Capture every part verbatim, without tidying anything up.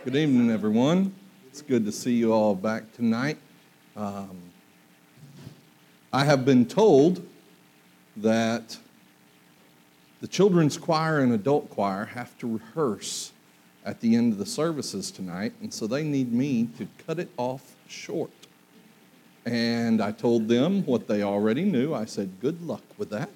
Good evening, everyone. It's good to see you all back tonight. Um, I have been told that the children's choir and adult choir have to rehearse at the end of the services tonight, and so they need me to cut it off short. And I told them what they already knew. I said, good luck with that.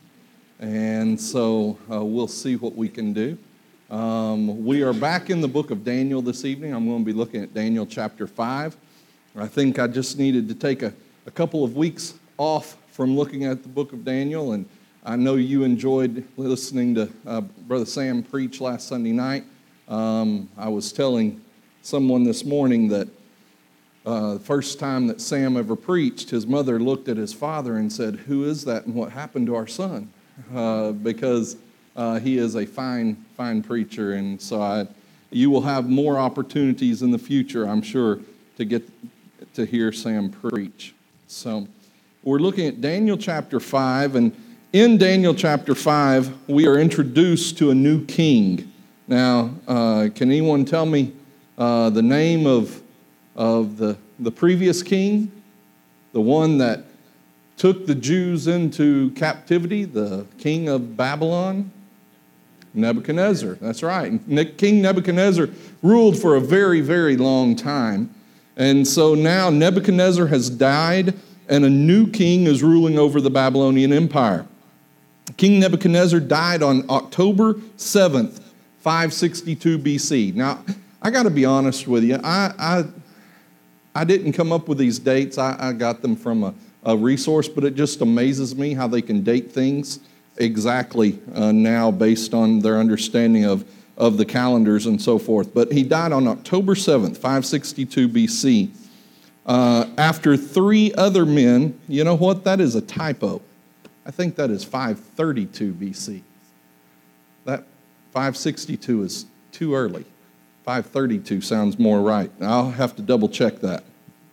And so uh, we'll see what we can do. Um, we are back in the book of Daniel this evening. I'm going to be looking at Daniel chapter five. I think I just needed to take a, a couple of weeks off from looking at the book of Daniel, and I know you enjoyed listening to uh, Brother Sam preach last Sunday night. Um, I was telling someone this morning that uh, the first time that Sam ever preached, his mother looked at his father and said, "Who is that and what happened to our son?" Uh, because uh, he is a fine, fine preacher, and so I, you will have more opportunities in the future, I'm sure, to get to hear Sam preach. So we're looking at Daniel chapter five, and in Daniel chapter five, we are introduced to a new king. Now, uh, can anyone tell me uh, the name of of the the previous king, the one that took the Jews into captivity, the king of Babylon? Nebuchadnezzar, that's right. King Nebuchadnezzar ruled for a very, very long time. And so now Nebuchadnezzar has died, and a new king is ruling over the Babylonian Empire. King Nebuchadnezzar died on October seventh, five sixty-two B C. Now, I got to be honest with you. I, I I didn't come up with these dates. I, I got them from a, a resource, but it just amazes me how they can date things exactly uh, now based on their understanding of, of the calendars and so forth. But he died on October seventh, five sixty-two B C. Uh, after three other men, you know what? That is a typo. I think that is five thirty-two B C. That five sixty-two is too early. five thirty-two sounds more right. I'll have to double check that.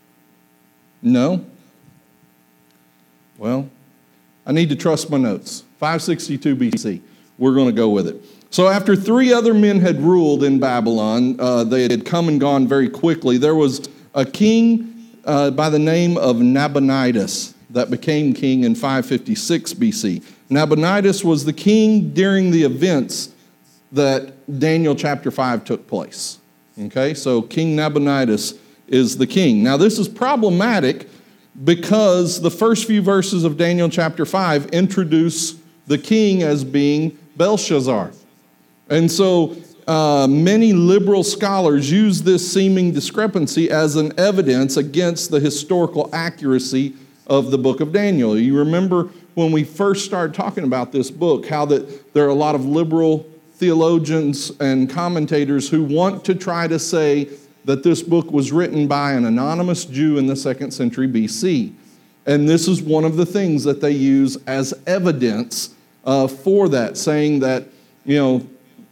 No? Well, I need to trust my notes. five sixty-two B C. We're going to go with it. So after three other men had ruled in Babylon, uh, they had come and gone very quickly. There was a king uh, by the name of Nabonidus that became king in five fifty-six B C. Nabonidus was the king during the events that Daniel chapter five took place. Okay, so King Nabonidus is the king. Now this is problematic because the first few verses of Daniel chapter five introduce the king as being Belshazzar. And so uh, many liberal scholars use this seeming discrepancy as an evidence against the historical accuracy of the book of Daniel. You remember when we first started talking about this book, how that there are a lot of liberal theologians and commentators who want to try to say that this book was written by an anonymous Jew in the second century B C. And this is one of the things that they use as evidence uh, for that, saying that, you know,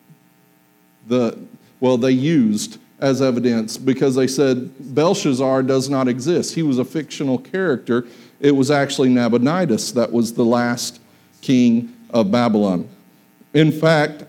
the, well, they used as evidence because they said Belshazzar does not exist. He was a fictional character. It was actually Nabonidus that was the last king of Babylon. In fact,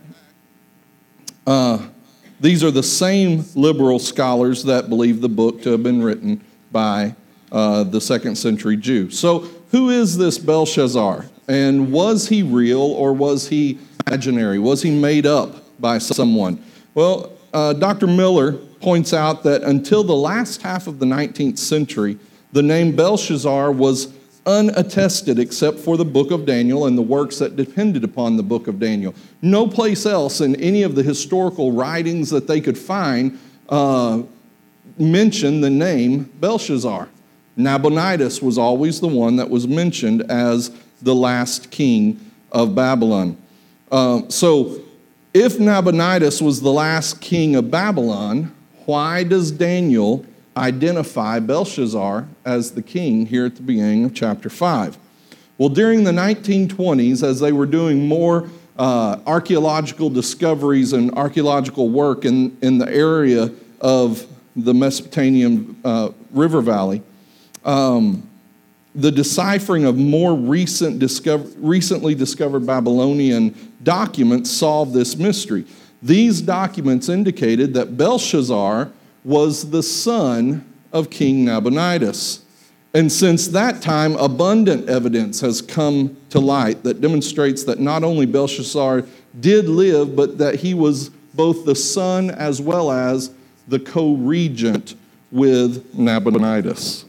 uh, these are the same liberal scholars that believe the book to have been written by uh, the second century Jew. So who is this Belshazzar? And was he real or was he imaginary? Was he made up by someone? Well, uh, Doctor Miller points out that until the last half of the nineteenth century, the name Belshazzar was unattested except for the book of Daniel and the works that depended upon the book of Daniel. No place else in any of the historical writings that they could find uh, mention the name Belshazzar. Nabonidus was always the one that was mentioned as the last king of Babylon. Uh, so if Nabonidus was the last king of Babylon, why does Daniel identify Belshazzar as the king here at the beginning of chapter five? Well, during the nineteen twenties, as they were doing more uh, archaeological discoveries and archaeological work in, in the area of the Mesopotamian uh, river valley, um, the deciphering of more recent discover, recently discovered Babylonian documents solved this mystery. These documents indicated that Belshazzar was the son of King Nabonidus. And since that time, abundant evidence has come to light that demonstrates that not only Belshazzar did live, but that he was both the son as well as the co-regent with Nabonidus.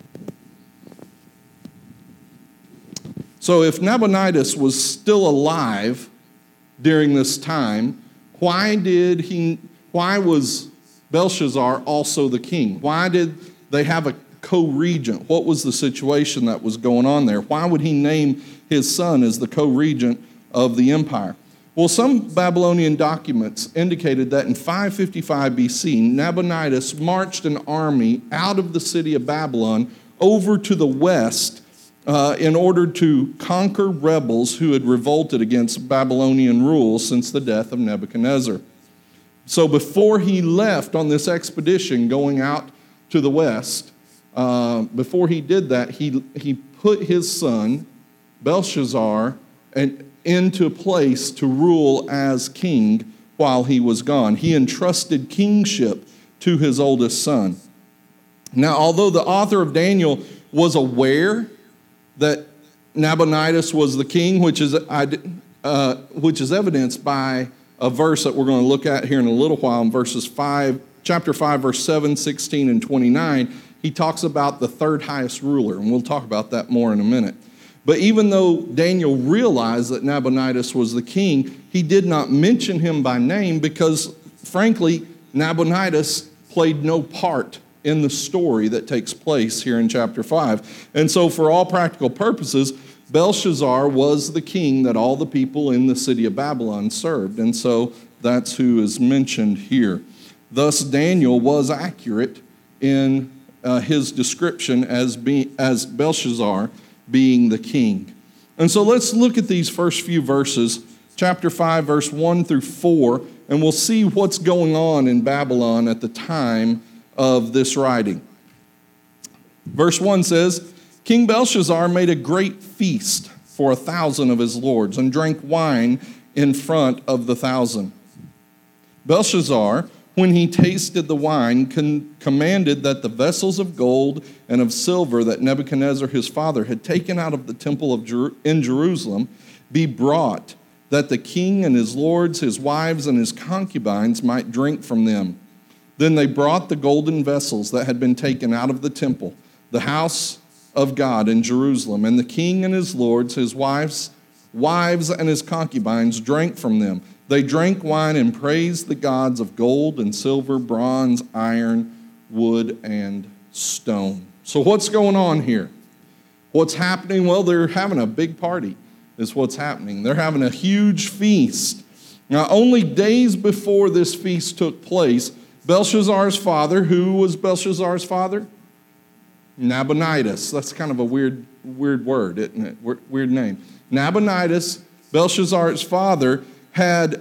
So if Nabonidus was still alive during this time, why did he, why was Belshazzar also the king? Why did they have a co-regent? What was the situation that was going on there? Why would he name his son as the co-regent of the empire? Well, some Babylonian documents indicated that in five fifty-five B C, Nabonidus marched an army out of the city of Babylon over to the west uh, in order to conquer rebels who had revolted against Babylonian rule since the death of Nebuchadnezzar. So before he left on this expedition going out to the west, uh, before he did that, he, he put his son, Belshazzar, and into place to rule as king while he was gone. He entrusted kingship to his oldest son. Now, although the author of Daniel was aware that Nabonidus was the king, which is, uh, which is evidenced by a verse that we're going to look at here in a little while, in verses five, chapter five, verse seven, sixteen, and twenty-nine, he talks about the third highest ruler, and we'll talk about that more in a minute. But even though Daniel realized that Nabonidus was the king, he did not mention him by name because, frankly, Nabonidus played no part in the story that takes place here in chapter five. And so for all practical purposes, Belshazzar was the king that all the people in the city of Babylon served. And so that's who is mentioned here. Thus, Daniel was accurate in uh, his description as, being, as Belshazzar being the king. And so let's look at these first few verses, chapter five, verse one through four, and we'll see what's going on in Babylon at the time of this writing. Verse one says, King Belshazzar made a great feast for a thousand of his lords and drank wine in front of the thousand. Belshazzar, when he tasted the wine, con- commanded that the vessels of gold and of silver that Nebuchadnezzar his father had taken out of the temple of Jer- in Jerusalem be brought, that the king and his lords, his wives, and his concubines might drink from them. Then they brought the golden vessels that had been taken out of the temple, the house of God in Jerusalem, and the king and his lords, his wives, wives, and his concubines drank from them. They drank wine and praised the gods of gold and silver, bronze, iron, wood, and stone. So what's going on here? What's happening? Well, they're having a big party is what's happening. They're having a huge feast. Now, only days before this feast took place, Belshazzar's father, who was Belshazzar's father? Nabonidus. That's kind of a weird, weird word, isn't it? Weird name. Nabonidus, Belshazzar's father, had,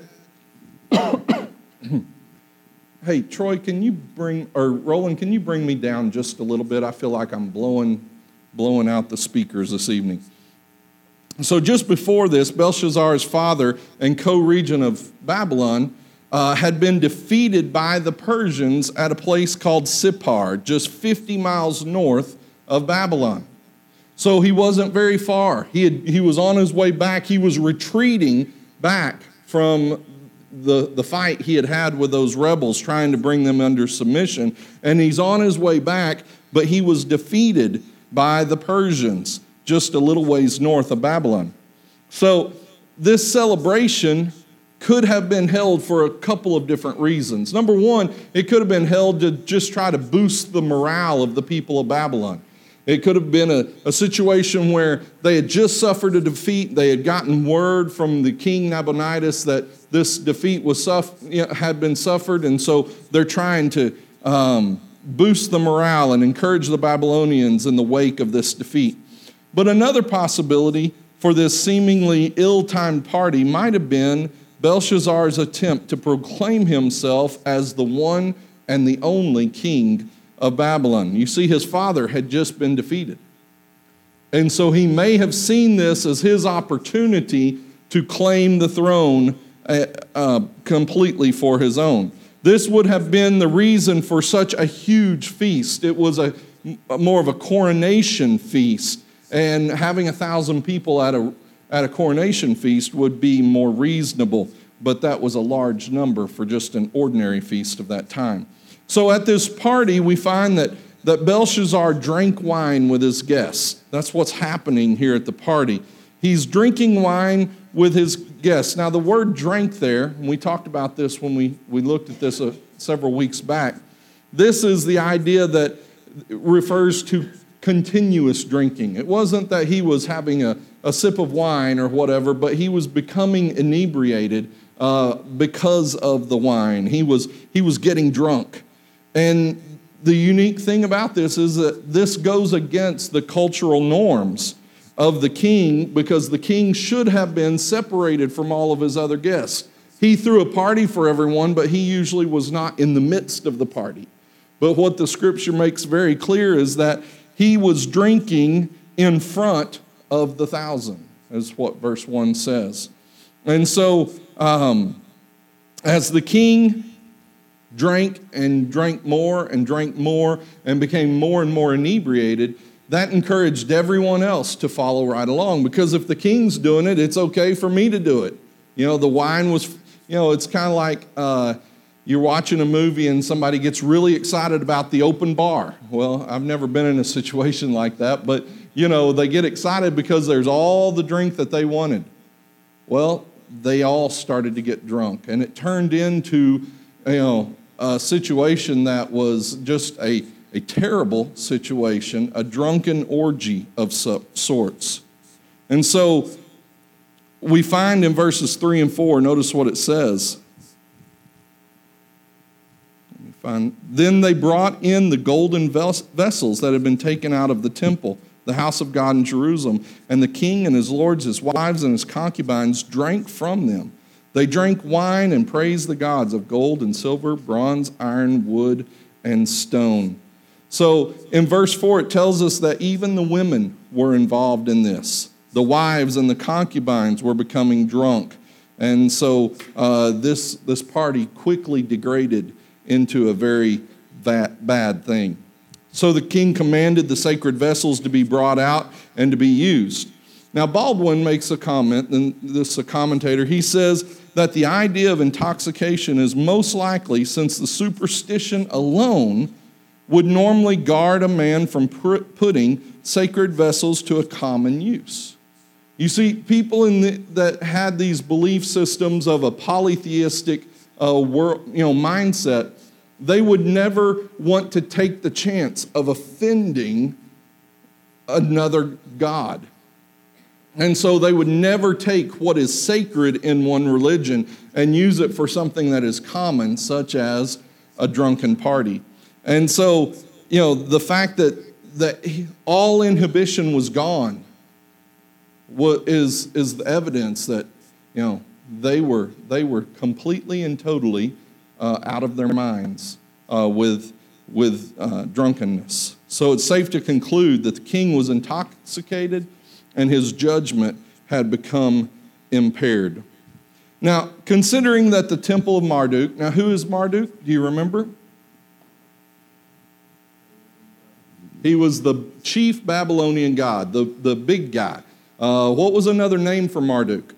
hey, Troy, can you bring, or Roland, can you bring me down just a little bit? I feel like I'm blowing, blowing out the speakers this evening. So just before this, Belshazzar's father and co-regent of Babylon uh, had been defeated by the Persians at a place called Sippar, just fifty miles north of Babylon. So he wasn't very far. He, had, he was on his way back. He was retreating back from the, the fight he had had with those rebels, trying to bring them under submission. And he's on his way back, but he was defeated by the Persians just a little ways north of Babylon. So this celebration could have been held for a couple of different reasons. Number one, it could have been held to just try to boost the morale of the people of Babylon. It could have been a, a situation where they had just suffered a defeat. They had gotten word from the king Nabonidus that this defeat was suff- you know, had been suffered, and so they're trying to um, boost the morale and encourage the Babylonians in the wake of this defeat. But another possibility for this seemingly ill-timed party might have been Belshazzar's attempt to proclaim himself as the one and the only king of Babylon. You see, his father had just been defeated. And so he may have seen this as his opportunity to claim the throne uh, uh, completely for his own. This would have been the reason for such a huge feast. It was a more of a coronation feast, and having a thousand people at a at a coronation feast would be more reasonable, but that was a large number for just an ordinary feast of that time. So at this party, we find that, that Belshazzar drank wine with his guests. That's what's happening here at the party. He's drinking wine with his guests. Now, the word drank there, and we talked about this when we, we looked at this uh, several weeks back, this is the idea that refers to continuous drinking. It wasn't that he was having a, a sip of wine or whatever, but he was becoming inebriated uh, because of the wine. He was, he was getting drunk. And the unique thing about this is that this goes against the cultural norms of the king, because the king should have been separated from all of his other guests. He threw a party for everyone, but he usually was not in the midst of the party. But what the scripture makes very clear is that he was drinking in front of the thousand, is what verse one says. And so, um, as the king drank and drank more and drank more and became more and more inebriated, that encouraged everyone else to follow right along. Because if the king's doing it, it's okay for me to do it. You know, the wine was, you know, it's kind of like uh, you're watching a movie and somebody gets really excited about the open bar. Well, I've never been in a situation like that, but, you know, they get excited because there's all the drink that they wanted. Well, they all started to get drunk, and it turned into, you know, a situation that was just a, a terrible situation, a drunken orgy of sorts. And so we find in verses three and four, notice what it says. Fine. Then they brought in the golden vessels that had been taken out of the temple, the house of God in Jerusalem, and the king and his lords, his wives, and his concubines drank from them. They drank wine and praised the gods of gold and silver, bronze, iron, wood, and stone. So in verse four, it tells us that even the women were involved in this. The wives and the concubines were becoming drunk. And so uh, this, this party quickly degraded into a very bad, bad thing. So the king commanded the sacred vessels to be brought out and to be used. Now Baldwin makes a comment, and this is a commentator. He says that the idea of intoxication is most likely, since the superstition alone would normally guard a man from putting sacred vessels to a common use. You see, people in the, that had these belief systems of a polytheistic uh, world, you know, mindset, they would never want to take the chance of offending another god. And so they would never take what is sacred in one religion and use it for something that is common, such as a drunken party. And so, you know, the fact that, that all inhibition was gone is, is the evidence that, you know, they were, they were completely and totally uh, out of their minds uh, with, with uh, drunkenness. So it's safe to conclude that the king was intoxicated and his judgment had become impaired. Now, considering that the temple of Marduk, now who is Marduk? Do you remember? He was the chief Babylonian god, the, the big guy. Uh, what was another name for Marduk?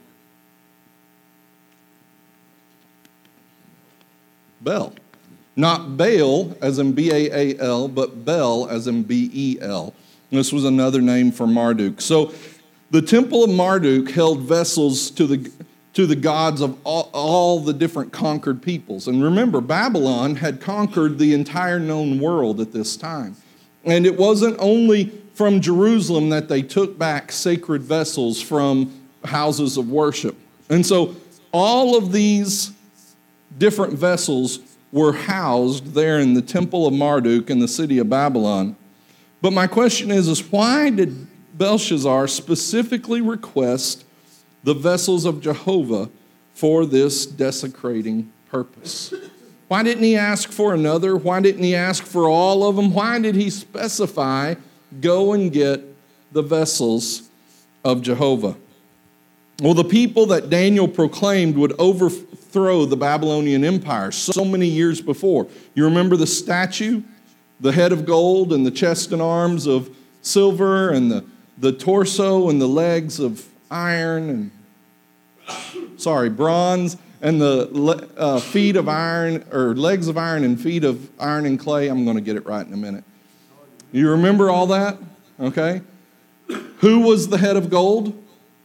Bel. Not Baal, as in B A A L, but Bel, as in B E L. This was another name for Marduk. So the temple of Marduk held vessels to the, to the gods of all, all the different conquered peoples. And remember, Babylon had conquered the entire known world at this time. And it wasn't only from Jerusalem that they took back sacred vessels from houses of worship. And so all of these different vessels were housed there in the temple of Marduk in the city of Babylon. But my question is, is why did Belshazzar specifically request the vessels of Jehovah for this desecrating purpose? Why didn't he ask for another? Why didn't he ask for all of them? Why did he specify, go and get the vessels of Jehovah? Well, the people that Daniel proclaimed would overthrow the Babylonian Empire so many years before. You remember the statue? The head of gold and the chest and arms of silver and the, the torso and the legs of iron and, sorry, bronze and the uh, feet of iron, or legs of iron and feet of iron and clay. I'm going to get it right in a minute. You remember all that? Okay. Who was the head of gold?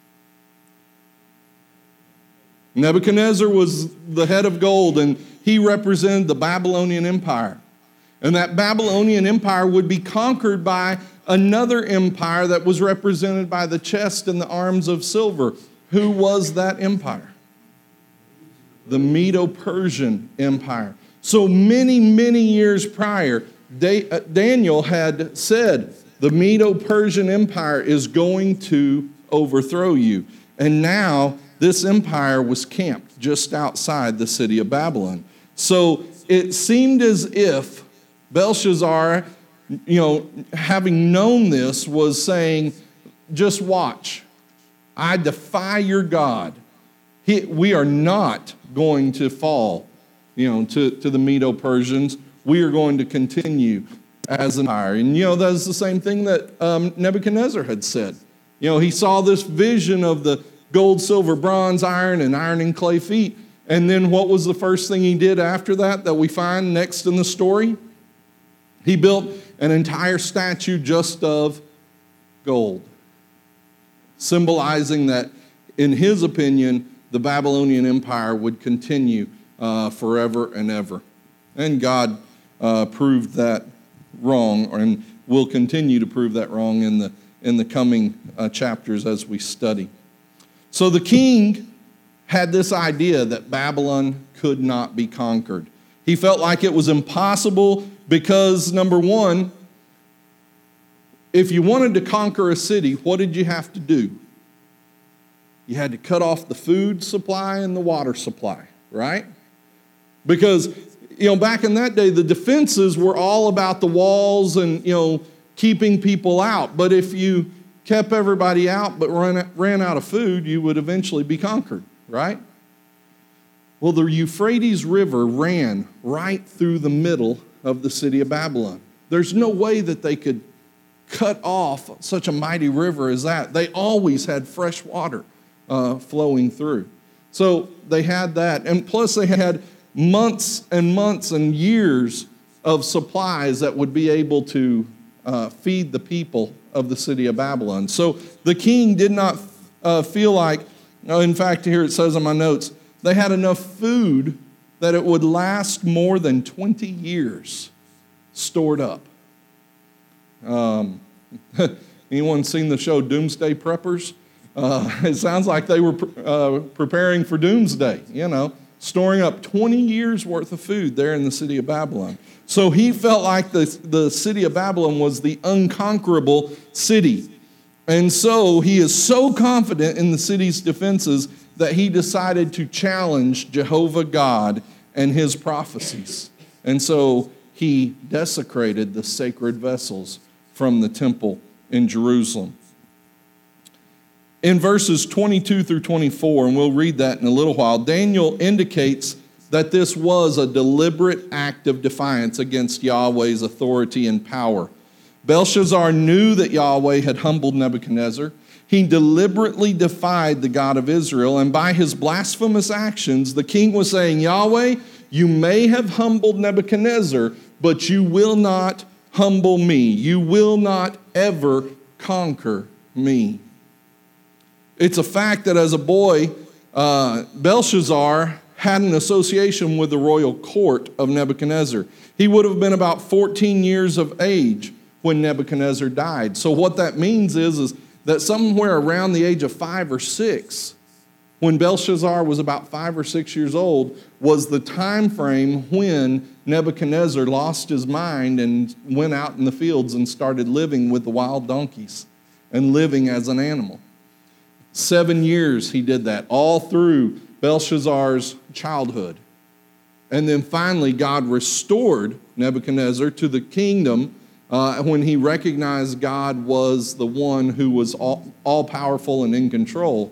Nebuchadnezzar was the head of gold, and he represented the Babylonian Empire. And that Babylonian Empire would be conquered by another empire that was represented by the chest and the arms of silver. Who was that empire? The Medo-Persian Empire. So many, many years prior, Daniel had said, the Medo-Persian Empire is going to overthrow you. And now this empire was camped just outside the city of Babylon. So it seemed as if Belshazzar, you know, having known this, was saying, just watch. I defy your God. He, we are not going to fall, you know, to, to the Medo-Persians. We are going to continue as an empire. And, you know, that's the same thing that um, Nebuchadnezzar had said. You know, he saw this vision of the gold, silver, bronze, iron, and iron and clay feet. And then what was the first thing he did after that that we find next in the story? He built an entire statue just of gold, symbolizing that, in his opinion, the Babylonian Empire would continue uh, forever and ever. And God uh, proved that wrong, and will continue to prove that wrong in the, in the coming uh, chapters as we study. So the king had this idea that Babylon could not be conquered. He felt like it was impossible because, number one, if you wanted to conquer a city, what did you have to do? You had to cut off the food supply and the water supply, right? Because, you know, back in that day, the defenses were all about the walls and, you know, keeping people out. But if you kept everybody out but ran, ran out of food, you would eventually be conquered, right? Well, the Euphrates River ran right through the middle of the city of Babylon. There's no way that they could cut off such a mighty river as that. They always had fresh water uh, flowing through. So they had that. And plus they had months and months and years of supplies that would be able to uh, feed the people of the city of Babylon. So the king did not uh, feel like, in fact, here it says in my notes, they had enough food that it would last more than twenty years stored up. Um, anyone seen the show Doomsday Preppers? Uh, it sounds like they were uh, preparing for Doomsday, you know, storing up twenty years worth of food there in the city of Babylon. So he felt like the, the city of Babylon was the unconquerable city. And so he is so confident in the city's defenses that he decided to challenge Jehovah God and his prophecies. And so he desecrated the sacred vessels from the temple in Jerusalem. In verses twenty-two through twenty-four, and we'll read that in a little while, Daniel indicates that this was a deliberate act of defiance against Yahweh's authority and power. Belshazzar knew that Yahweh had humbled Nebuchadnezzar. He deliberately defied the God of Israel, and by his blasphemous actions, the king was saying, Yahweh, you may have humbled Nebuchadnezzar, but you will not humble me. You will not ever conquer me. It's a fact that as a boy, uh, Belshazzar had an association with the royal court of Nebuchadnezzar. He would have been about fourteen years of age when Nebuchadnezzar died. So what that means is, is that somewhere around the age of five or six, when Belshazzar was about five or six years old, was the time frame when Nebuchadnezzar lost his mind and went out in the fields and started living with the wild donkeys and living as an animal. Seven years he did that, all through Belshazzar's childhood. And then finally God restored Nebuchadnezzar to the kingdom uh, when he recognized God was the one who was all, all powerful and in control.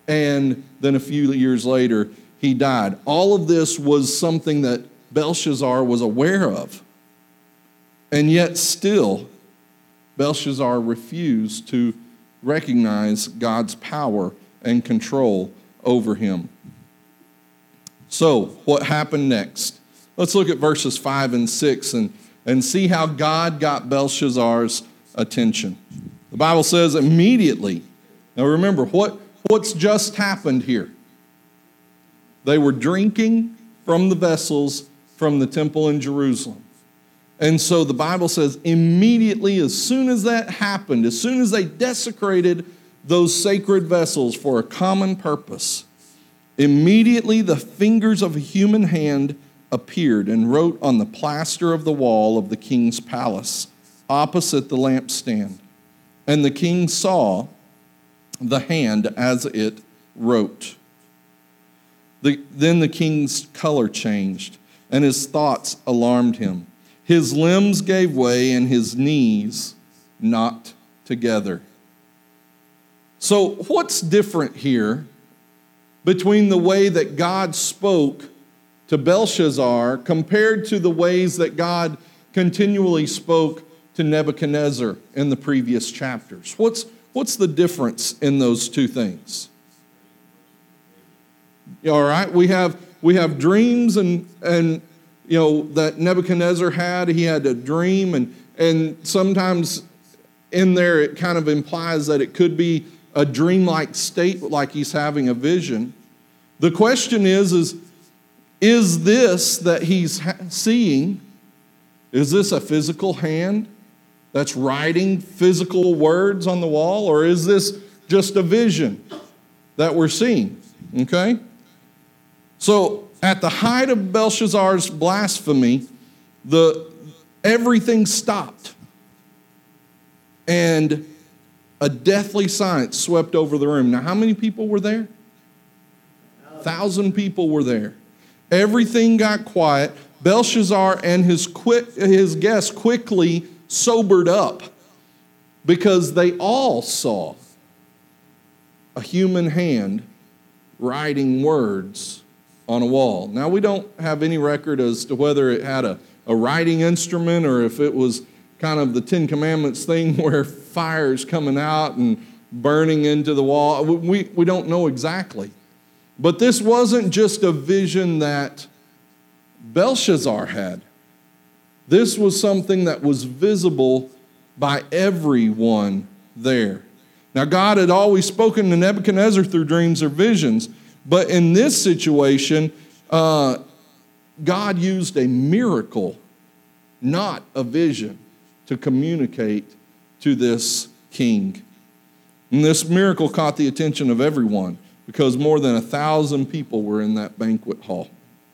and then a few years later, he died. All of this was something that Belshazzar was aware of. And yet still, Belshazzar refused to recognize God's power and control over him. So, what happened next? Let's look at verses five and six and, and see how God got Belshazzar's attention. The Bible says immediately. Now remember, what, what's just happened here? They were drinking from the vessels from the temple in Jerusalem. And so the Bible says immediately, as soon as that happened, as soon as they desecrated those sacred vessels for a common purpose, immediately the fingers of a human hand appeared and wrote on the plaster of the wall of the king's palace opposite the lampstand. And the king saw the hand as it wrote. The, then the king's color changed, and his thoughts alarmed him. His limbs gave way, and his knees knocked together. So what's different here between the way that God spoke to Belshazzar compared to the ways that God continually spoke to Nebuchadnezzar in the previous chapters? What's, what's the difference in those two things? All right, we have, we have dreams and, and you know, that Nebuchadnezzar had. He had a dream, and, and sometimes in there it kind of implies that it could be a dreamlike state, like he's having a vision. The question is, is, is this that he's ha- seeing, is this a physical hand that's writing physical words on the wall, or is this just a vision that we're seeing? Okay? So, at the height of Belshazzar's blasphemy, the everything stopped. And a deathly silence swept over the room. Now, how many people were there? A thousand people were there. Everything got quiet. Belshazzar and his, quick, his guests quickly sobered up because they all saw a human hand writing words on a wall. Now, we don't have any record as to whether it had a, a writing instrument or if it was kind of the Ten Commandments thing where fire's coming out and burning into the wall. We, we don't know exactly. But this wasn't just a vision that Belshazzar had. This was something that was visible by everyone there. Now, God had always spoken to Nebuchadnezzar through dreams or visions, but in this situation, uh, God used a miracle, not a vision, to communicate to this king. And this miracle caught the attention of everyone because more than a thousand people were in that banquet hall.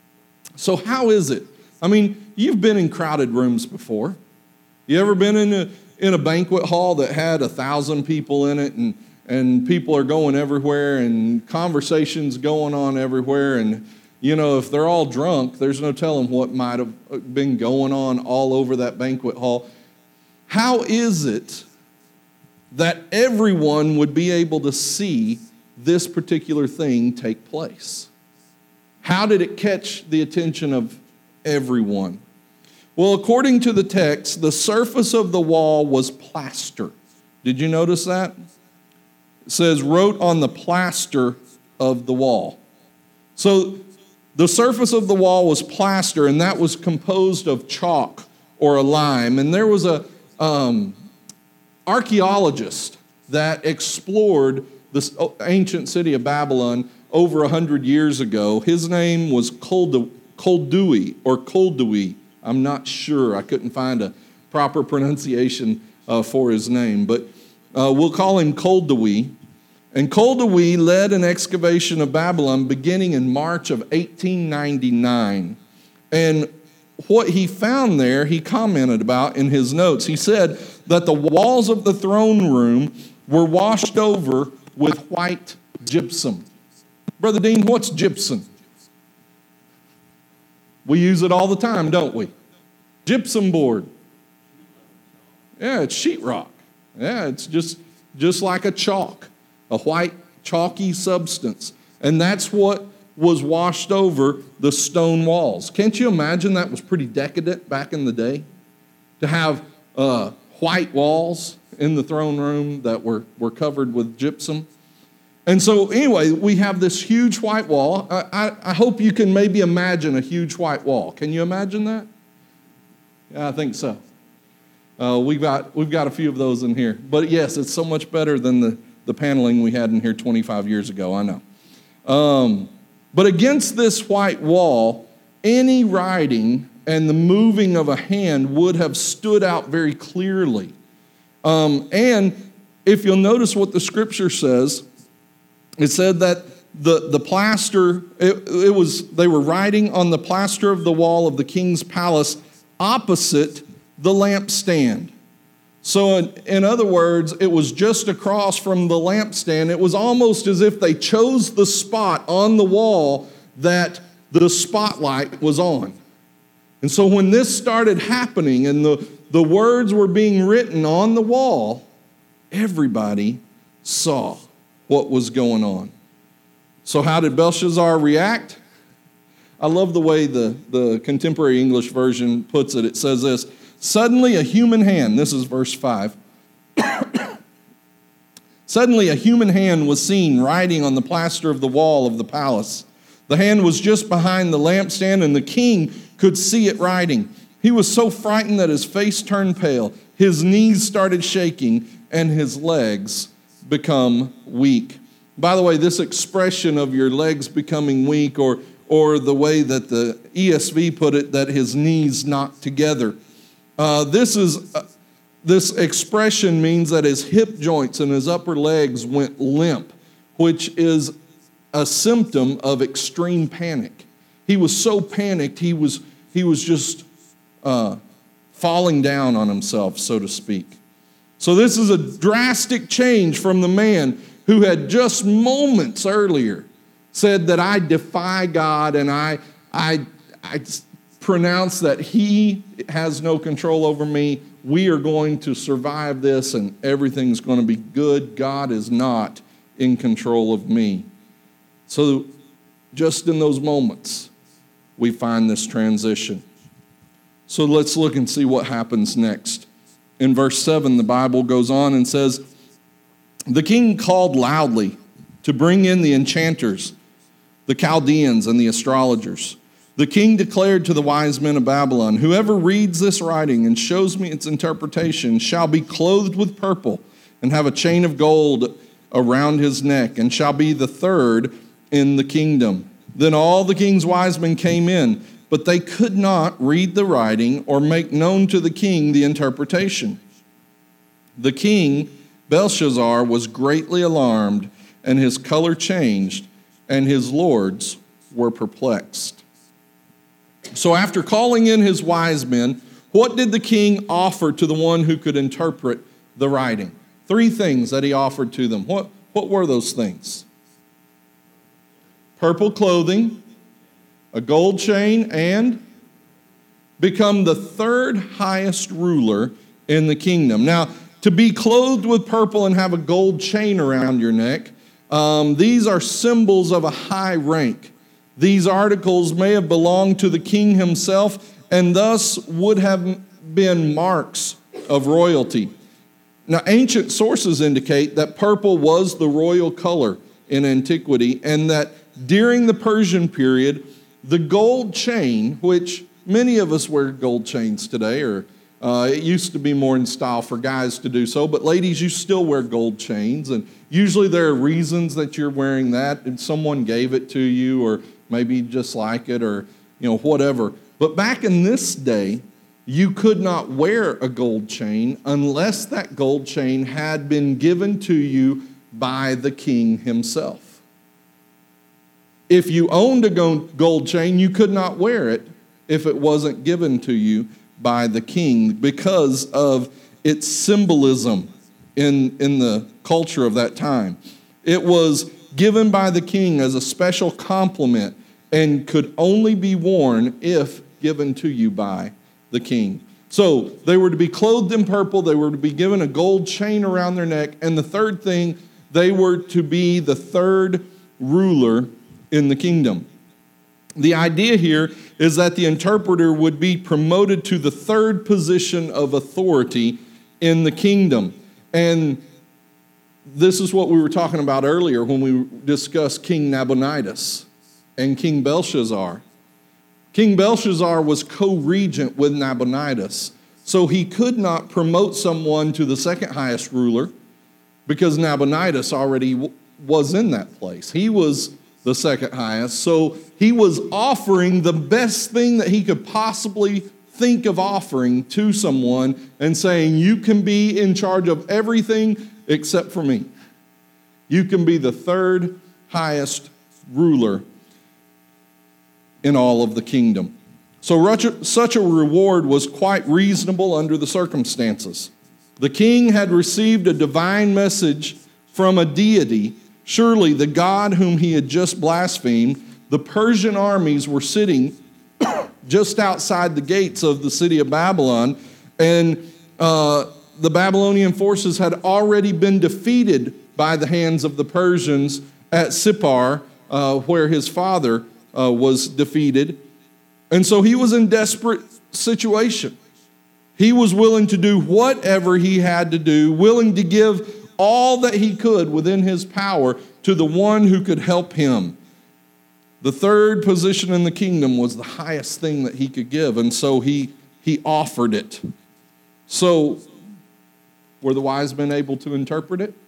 So how is it? I mean, you've been in crowded rooms before. You ever been in a, in a banquet hall that had a thousand people in it, and and people are going everywhere and conversations going on everywhere, and you know, if they're all drunk, there's no telling what might have been going on all over that banquet hall. How is it that everyone would be able to see this particular thing take place? How did it catch the attention of everyone? Well, according to the text, the surface of the wall was plaster. Did you notice that? It says, wrote on the plaster of the wall. So the surface of the wall was plaster, and that was composed of chalk or a lime. And there was a um, archaeologist that explored this ancient city of Babylon over a hundred years ago. His name was Koldui or Koldui. I'm not sure. I couldn't find a proper pronunciation uh, for his name, but uh, we'll call him Koldui. And Koldui led an excavation of Babylon beginning in March of eighteen ninety-nine. And what he found there, he commented about in his notes. He said that the walls of the throne room were washed over with white gypsum. Brother Dean, what's gypsum? We use it all the time, don't we? Gypsum board. Yeah, it's sheetrock. Yeah, it's just, just like a chalk, a white chalky substance. And that's what was washed over the stone walls. Can't you imagine that was pretty decadent back in the day? To have uh, white walls in the throne room that were, were covered with gypsum. And so anyway, we have this huge white wall. I, I, I hope you can maybe imagine a huge white wall. Can you imagine that? Yeah, I think so. Uh, we've got we've got a few of those in here. But yes, it's so much better than the, the paneling we had in here twenty-five years ago, I know. Um, but against this white wall, any writing and the moving of a hand would have stood out very clearly. Um, and if you'll notice what the scripture says, it said that the, the plaster, it, it was, they were writing on the plaster of the wall of the king's palace opposite the lampstand. So in, in other words, it was just across from the lampstand. It was almost as if they chose the spot on the wall that the spotlight was on. And so when this started happening and the, the words were being written on the wall, everybody saw what was going on. So how did Belshazzar react? I love the way the, the contemporary English version puts it. It says this: suddenly a human hand, this is verse five, suddenly a human hand was seen writing on the plaster of the wall of the palace. The hand was just behind the lampstand, and the king could see it writing. He was so frightened that his face turned pale, his knees started shaking, and his legs become weak. By the way, this expression of your legs becoming weak, or, or the way that the E S V put it, that his knees knocked together, uh, this is uh, this expression means that his hip joints and his upper legs went limp, which is a symptom of extreme panic. He was so panicked, he was he was just uh, falling down on himself, so to speak. So this is a drastic change from the man who had just moments earlier said that I defy God and I, I, I pronounce that he has no control over me. We are going to survive this and everything's going to be good. God is not in control of me. So just in those moments, we find this transition. So let's look and see what happens next. In verse seven, the Bible goes on and says, the king called loudly to bring in the enchanters, the Chaldeans, and the astrologers. The king declared to the wise men of Babylon, whoever reads this writing and shows me its interpretation shall be clothed with purple and have a chain of gold around his neck and shall be the third in the kingdom. Then all the king's wise men came in, but they could not read the writing or make known to the king the interpretation. The king, Belshazzar, was greatly alarmed, and his color changed, and his lords were perplexed. So after calling in his wise men, what did the king offer to the one who could interpret the writing? Three things that he offered to them. What, what were those things? Purple clothing, a gold chain, and become the third highest ruler in the kingdom. Now, to be clothed with purple and have a gold chain around your neck, um, these are symbols of a high rank. These articles may have belonged to the king himself and thus would have been marks of royalty. Now, ancient sources indicate that purple was the royal color in antiquity and that during the Persian period, the gold chain, which many of us wear gold chains today, or uh, it used to be more in style for guys to do so, but ladies, you still wear gold chains, and usually there are reasons that you're wearing that, and someone gave it to you, or maybe you just like it, or you know whatever. But back in this day, you could not wear a gold chain unless that gold chain had been given to you by the king himself. If you owned a gold chain, you could not wear it if it wasn't given to you by the king because of its symbolism in, in the culture of that time. It was given by the king as a special compliment and could only be worn if given to you by the king. So they were to be clothed in purple, they were to be given a gold chain around their neck, and the third thing They were to be the third ruler in the kingdom. The idea here is that the interpreter would be promoted to the third position of authority in the kingdom. And this is what we were talking about earlier when we discussed King Nabonidus and King Belshazzar. King Belshazzar was co-regent with Nabonidus, so he could not promote someone to the second highest ruler because Nabonidus already w- was in that place. He was the second highest, so he was offering the best thing that he could possibly think of offering to someone and saying, you can be in charge of everything except for me. You can be the third highest ruler in all of the kingdom. So such a reward was quite reasonable under the circumstances. The king had received a divine message from a deity. Surely the God whom he had just blasphemed, the Persian armies were sitting just outside the gates of the city of Babylon, and uh, the Babylonian forces had already been defeated by the hands of the Persians at Sippar, uh, where his father uh, was defeated. And so he was in desperate situation. He was willing to do whatever he had to do, willing to give all that he could within his power to the one who could help him. The third position in the kingdom was the highest thing that he could give, and so he, he offered it. So, were the wise men able to interpret it?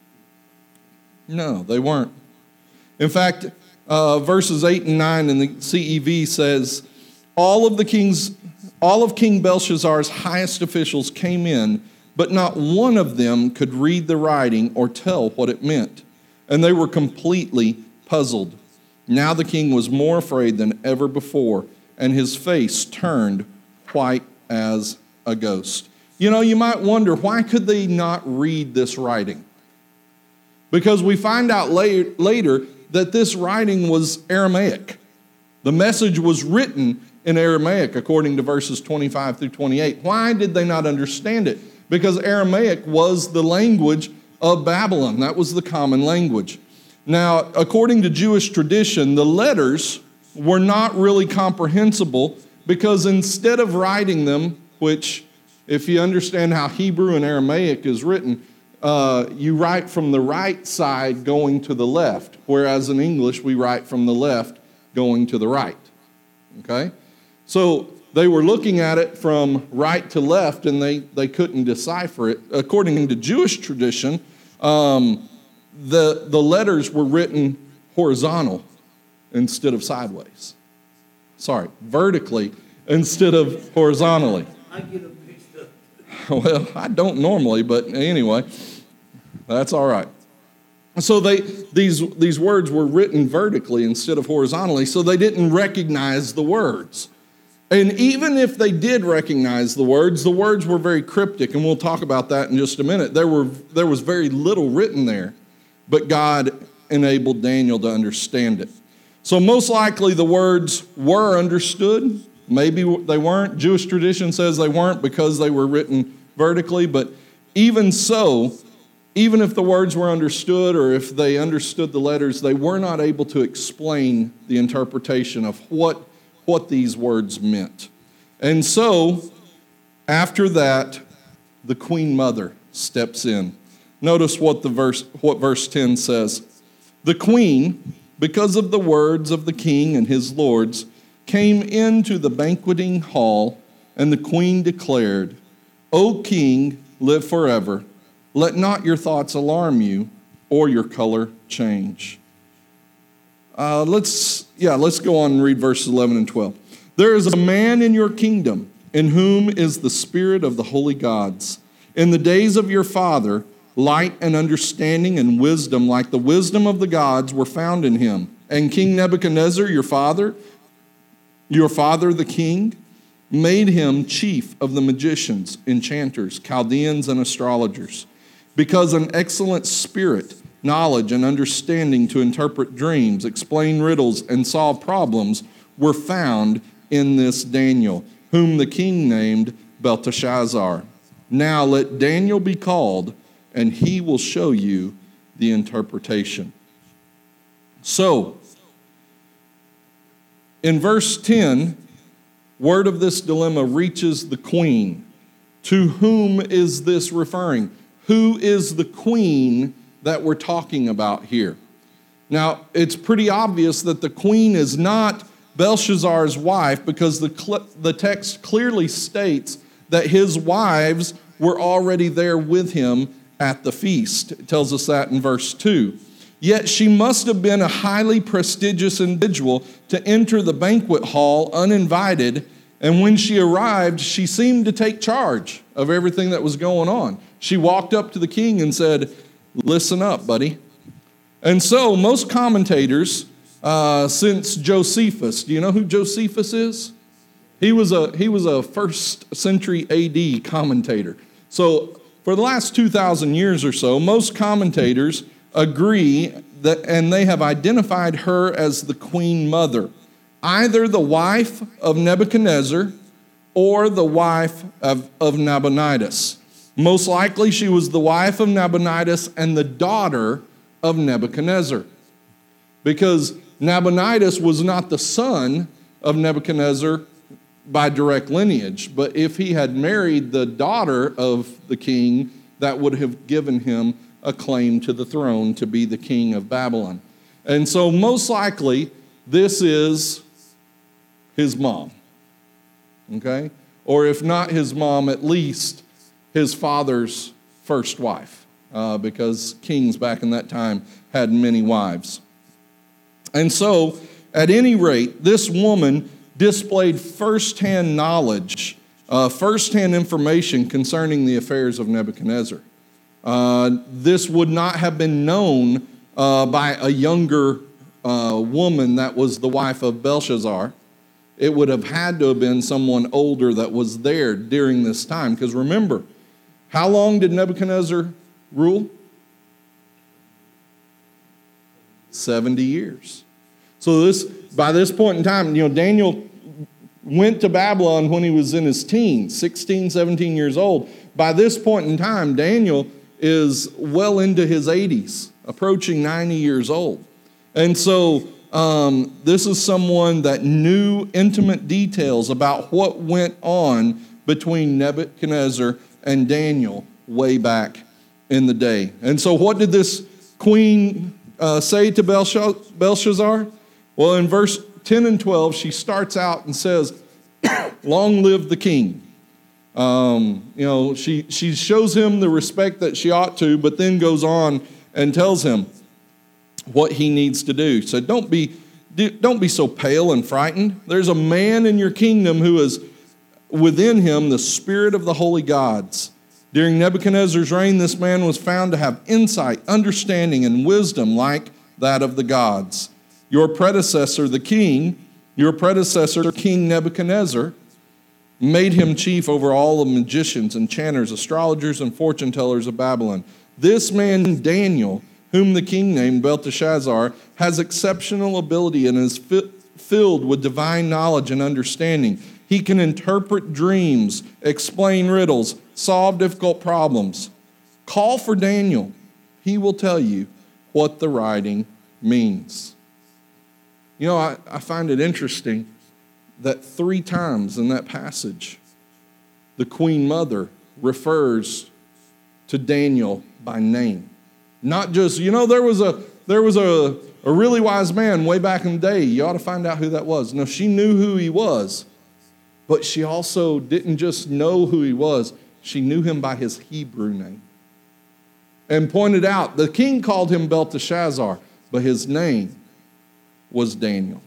No, they weren't. In fact, uh, verses eight and nine in the C E V says, all of the king's, all of King Belshazzar's highest officials came in, but not one of them could read the writing or tell what it meant, and they were completely puzzled. Now the king was more afraid than ever before, and his face turned white as a ghost. You know, you might wonder, why could they not read this writing? Because we find out later, later that this writing was Aramaic. The message was written in Aramaic, according to verses twenty-five through twenty-eight. Why did they not understand it? Because Aramaic was the language of Babylon. That was the common language. Now, according to Jewish tradition, the letters were not really comprehensible because instead of writing them, which if you understand how Hebrew and Aramaic is written, uh, you write from the right side going to the left, whereas in English we write from the left going to the right. Okay? So they were looking at it from right to left and they, they couldn't decipher it. According to Jewish tradition, um, the, the letters were written horizontal instead of sideways. Sorry, vertically instead of horizontally. I get them mixed up. Well, I don't normally, but anyway, that's all right. So they these these words were written vertically instead of horizontally, so they didn't recognize the words. And even if they did recognize the words, the words were very cryptic, and we'll talk about that in just a minute. There were there was very little written there, but God enabled Daniel to understand it. So most likely the words were understood. Maybe they weren't. Jewish tradition says they weren't because they were written vertically, but even so, even if the words were understood or if they understood the letters, they were not able to explain the interpretation of what, what these words meant. And so, after that, the Queen Mother steps in. Notice what the verse, what verse ten says. The queen, because of the words of the king and his lords, came into the banqueting hall, and the queen declared, O king, live forever. Let not your thoughts alarm you, or your color change. Uh, let's, yeah, let's go on and read verses eleven and twelve. There is a man in your kingdom, in whom is the spirit of the holy gods. In the days of your father, light and understanding and wisdom, like the wisdom of the gods, were found in him. And King Nebuchadnezzar, your father, your father the king, made him chief of the magicians, enchanters, Chaldeans, and astrologers, because an excellent spirit, knowledge, and understanding to interpret dreams, explain riddles, and solve problems were found in this Daniel, whom the king named Belteshazzar. Now let Daniel be called, and he will show you the interpretation. So, in verse ten, word of this dilemma reaches the queen. To whom is this referring? Who is the queen that we're talking about here? Now, it's pretty obvious that the queen is not Belshazzar's wife, because the, cl- the text clearly states that his wives were already there with him at the feast. It tells us that in verse two. Yet she must have been a highly prestigious individual to enter the banquet hall uninvited, and when she arrived, she seemed to take charge of everything that was going on. She walked up to the king and said, "Listen up, buddy." And so most commentators, uh, since Josephus, do you know who Josephus is? He was a he was a first century A D commentator. So for the last two thousand years or so, most commentators agree that, and they have identified her as the queen mother, either the wife of Nebuchadnezzar or the wife of, of Nabonidus. Most likely she was the wife of Nabonidus and the daughter of Nebuchadnezzar, because Nabonidus was not the son of Nebuchadnezzar by direct lineage, but if he had married the daughter of the king, that would have given him a claim to the throne to be the king of Babylon. And so most likely this is his mom, okay? Or if not his mom, at least his father's first wife, uh, because kings back in that time had many wives. And so, at any rate, this woman displayed firsthand knowledge, uh, firsthand information concerning the affairs of Nebuchadnezzar. Uh, this would not have been known uh, by a younger uh, woman that was the wife of Belshazzar. It would have had to have been someone older that was there during this time. Because remember, how long did Nebuchadnezzar rule? seventy years. So this, by this point in time, you know, Daniel went to Babylon when he was in his teens, sixteen, seventeen years old. By this point in time, Daniel is well into his eighties, approaching ninety years old. And so um, this is someone that knew intimate details about what went on between Nebuchadnezzar and Daniel way back in the day. And so what did this queen uh, say to Belshazzar? Well, in verse ten and twelve, she starts out and says, "Long live the king." Um, you know, she, she shows him the respect that she ought to, but then goes on and tells him what he needs to do. So don't be, don't be so pale and frightened. There's a man in your kingdom who is within him the spirit of the holy gods. During Nebuchadnezzar's reign, this man was found to have insight, understanding, and wisdom like that of the gods. Your predecessor, the king, your predecessor, King Nebuchadnezzar, made him chief over all the magicians, enchanters, astrologers, and fortune tellers of Babylon. This man, Daniel, whom the king named Belteshazzar, has exceptional ability and is fi- filled with divine knowledge and understanding. He can interpret dreams, explain riddles, solve difficult problems. Call for Daniel. He will tell you what the writing means. You know, I, I find it interesting that three times in that passage, the queen mother refers to Daniel by name. Not just, you know, there was a there was a, a really wise man way back in the day. You ought to find out who that was. No, she knew who he was, but she also didn't just know who he was. She knew him by his Hebrew name. And pointed out, the king called him Belteshazzar, but his name was Daniel.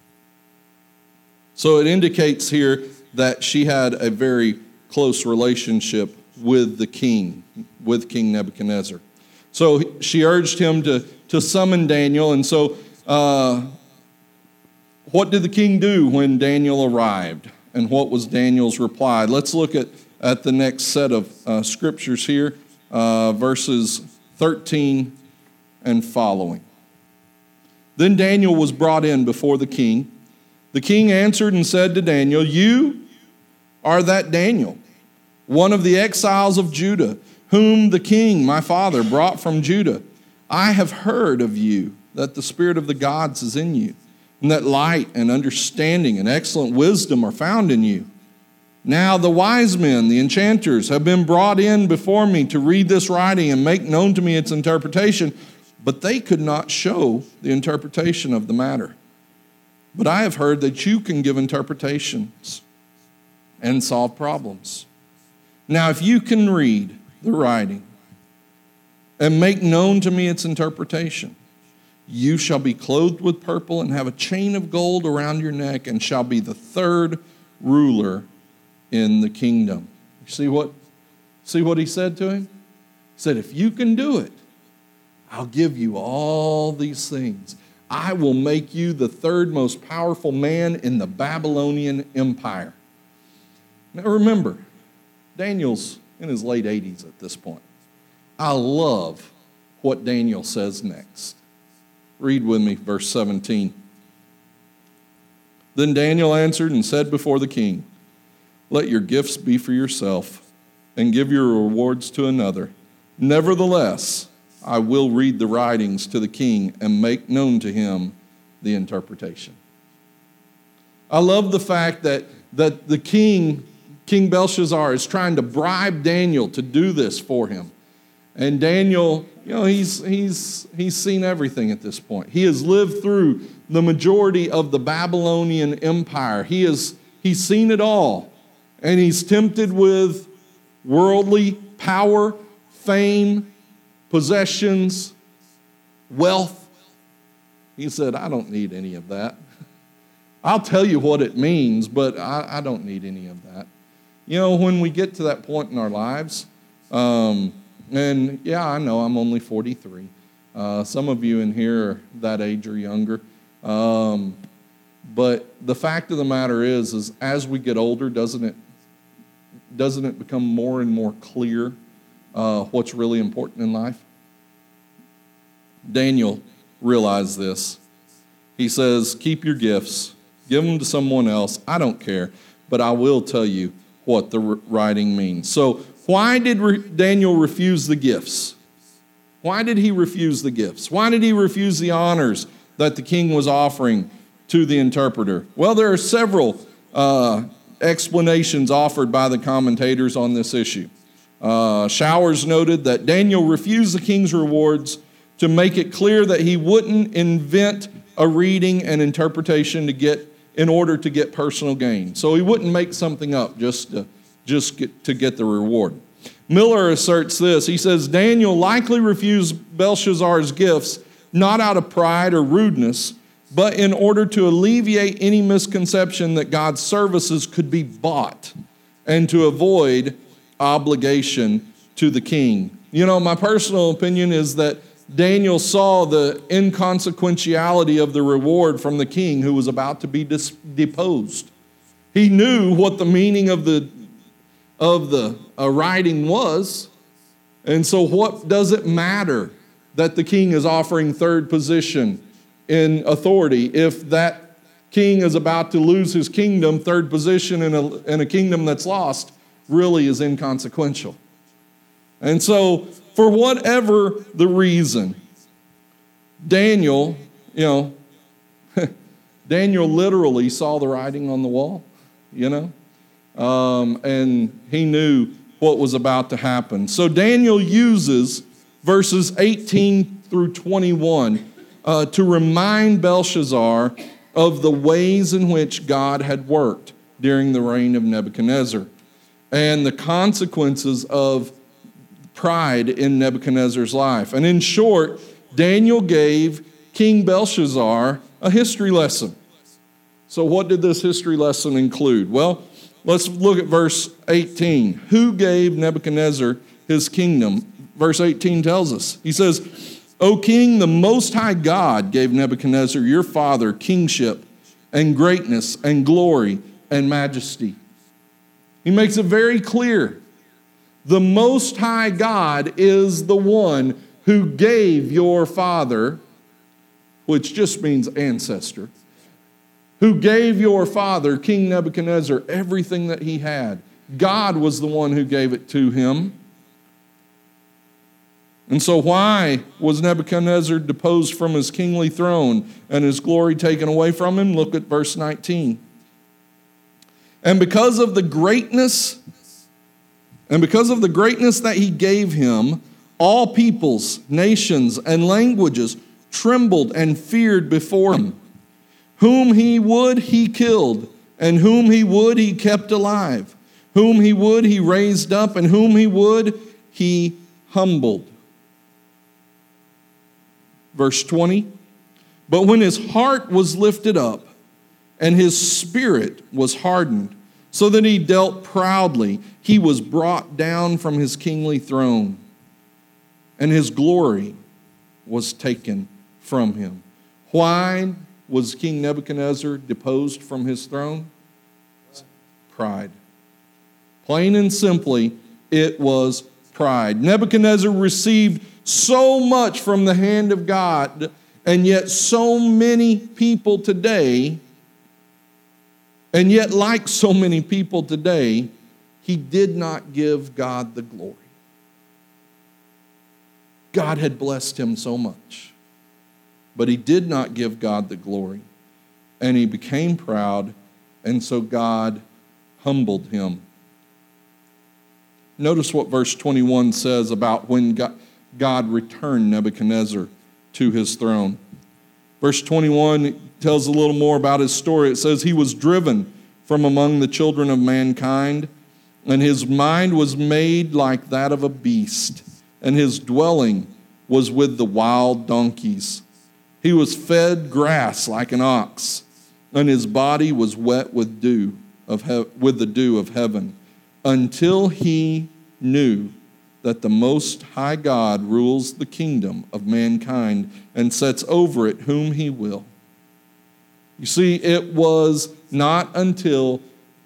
So it indicates here that she had a very close relationship with the king, with King Nebuchadnezzar. So she urged him to, to summon Daniel. And so uh, what did the king do when Daniel arrived? And what was Daniel's reply? Let's look at, at the next set of uh, scriptures here, uh, verses thirteen and following. Then Daniel was brought in before the king. The king answered and said to Daniel, "You are that Daniel, one of the exiles of Judah, whom the king, my father, brought from Judah. I have heard of you that the spirit of the gods is in you, and that light and understanding and excellent wisdom are found in you. Now the wise men, the enchanters, have been brought in before me to read this writing and make known to me its interpretation, but they could not show the interpretation of the matter. But I have heard that you can give interpretations and solve problems. Now if you can read the writing and make known to me its interpretation, you shall be clothed with purple and have a chain of gold around your neck and shall be the third ruler in the kingdom. You see what, see what he said to him? He said, if you can do it, I'll give you all these things. I will make you the third most powerful man in the Babylonian Empire. Now remember, Daniel's in his late eighties at this point. I love what Daniel says next. Read with me verse seventeen. Then Daniel answered and said before the king, let your gifts be for yourself and give your rewards to another. Nevertheless, I will read the writings to the king and make known to him the interpretation. I love the fact that, that the king, King Belshazzar, is trying to bribe Daniel to do this for him. And Daniel, you know, he's, he's, he's seen everything at this point. He has lived through the majority of the Babylonian Empire. He has, he's seen it all. And he's tempted with worldly power, fame, possessions, wealth. He said, I don't need any of that. I'll tell you what it means, but I, I don't need any of that. You know, when we get to that point in our lives, um, and yeah, I know I'm only forty-three. Uh, some of you in here are that age or younger. Um, but the fact of the matter is, is as we get older, doesn't it, doesn't it become more and more clear uh, what's really important in life? Daniel realized this. He says, keep your gifts, give them to someone else. I don't care, but I will tell you what the writing means. So why did re- Daniel refuse the gifts? Why did he refuse the gifts? Why did he refuse the honors that the king was offering to the interpreter? Well, there are several uh, explanations offered by the commentators on this issue. Uh, Showers noted that Daniel refused the king's rewards to make it clear that he wouldn't invent a reading and interpretation to get in order to get personal gain. So he wouldn't make something up just to, just get, to get the reward. Miller asserts this. He says, Daniel likely refused Belshazzar's gifts not out of pride or rudeness, but in order to alleviate any misconception that God's services could be bought and to avoid obligation to the king. You know, my personal opinion is that Daniel saw the inconsequentiality of the reward from the king who was about to be dis- deposed. He knew what the meaning of the, of the uh, writing was, and so what does it matter that the king is offering third position in authority if that king is about to lose his kingdom? Third position in a, in a kingdom that's lost really is inconsequential. And so for whatever the reason, Daniel, you know, Daniel literally saw the writing on the wall, you know, um, and he knew what was about to happen. So Daniel uses verses eighteen through twenty-one uh, to remind Belshazzar of the ways in which God had worked during the reign of Nebuchadnezzar and the consequences of pride in Nebuchadnezzar's life. And in short, Daniel gave King Belshazzar a history lesson. So what did this history lesson include? Well, let's look at verse eighteen. Who gave Nebuchadnezzar his kingdom? Verse eighteen tells us. He says, O king, the Most High God gave Nebuchadnezzar your father kingship and greatness and glory and majesty. He makes it very clear. The Most High God is the one who gave your father, which just means ancestor, who gave your father, King Nebuchadnezzar, everything that he had. God was the one who gave it to him. And so why was Nebuchadnezzar deposed from his kingly throne and his glory taken away from him? Look at verse nineteen. And because of the greatness, and because of the greatness that he gave him, all peoples, nations, and languages trembled and feared before him. Whom he would, he killed, and whom he would, he kept alive. Whom he would, he raised up, and whom he would, he humbled. Verse twenty, but when his heart was lifted up, and his spirit was hardened, so that he dealt proudly, he was brought down from his kingly throne, and his glory was taken from him. Why was King Nebuchadnezzar deposed from his throne? Pride. Plain and simply, it was pride. Nebuchadnezzar received so much from the hand of God, and yet so many people today, and yet like so many people today, he did not give God the glory. God had blessed him so much, but he did not give God the glory, and he became proud, and so God humbled him. Notice what verse twenty-one says about when God returned Nebuchadnezzar to his throne. Verse twenty-one tells a little more about his story. It says, he was driven from among the children of mankind, and his mind was made like that of a beast, and his dwelling was with the wild donkeys. He was fed grass like an ox, and his body was wet with dew of he- with the dew of heaven, until he knew that the Most High God rules the kingdom of mankind and sets over it whom he will. You see, it was not until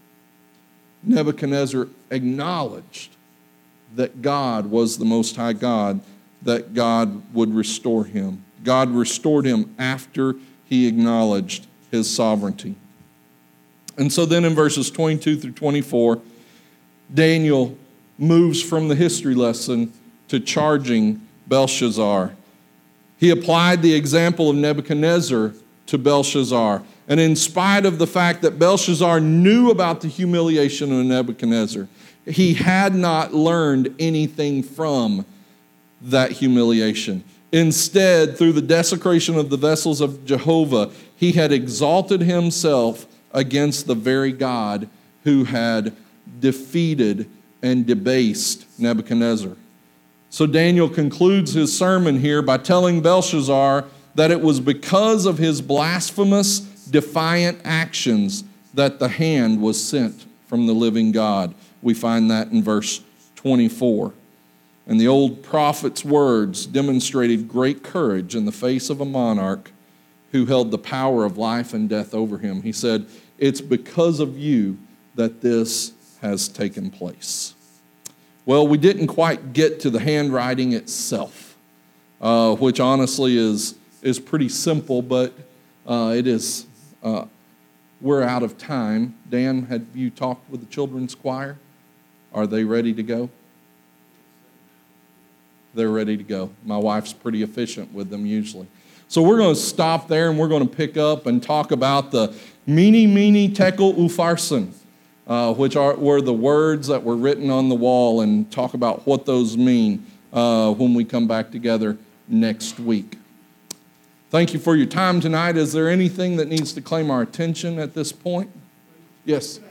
Nebuchadnezzar acknowledged that God was the Most High God that God would restore him. God restored him after he acknowledged his sovereignty. And so then in verses twenty-two through twenty-four, Daniel moves from the history lesson to charging Belshazzar. He applied the example of Nebuchadnezzar to Belshazzar. And in spite of the fact that Belshazzar knew about the humiliation of Nebuchadnezzar, he had not learned anything from that humiliation. Instead, through the desecration of the vessels of Jehovah, he had exalted himself against the very God who had defeated and debased Nebuchadnezzar. So Daniel concludes his sermon here by telling Belshazzar that it was because of his blasphemous, defiant actions that the hand was sent from the living God. We find that in verse twenty-four. And the old prophet's words demonstrated great courage in the face of a monarch who held the power of life and death over him. He said, "It's because of you that this has taken place." Well, we didn't quite get to the handwriting itself, uh, which honestly is, is pretty simple, but uh, it is, uh, we're out of time. Dan, have you talked with the children's choir? Are they ready to go? They're ready to go. My wife's pretty efficient with them usually. So we're going to stop there and we're going to pick up and talk about the Mene, Mene, Tekel, Upharsin, uh, which are, were the words that were written on the wall, and talk about what those mean uh, when we come back together next week. Thank you for your time tonight. Is there anything that needs to claim our attention at this point? Yes.